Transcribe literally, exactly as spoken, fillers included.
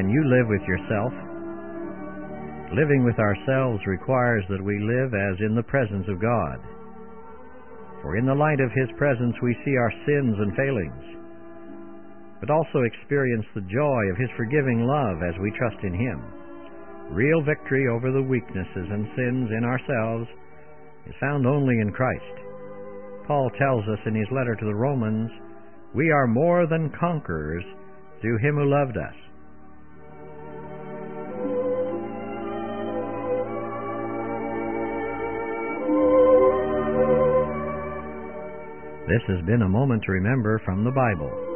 Can you live with yourself? Living with ourselves requires that we live as in the presence of God. For in the light of His presence we see our sins and failings, but also experience the joy of His forgiving love as we trust in Him. Real victory over the weaknesses and sins in ourselves is found only in Christ. Paul tells us in his letter to the Romans, "We are more than conquerors through Him who loved us." This has been a Moment to Remember from the Bible.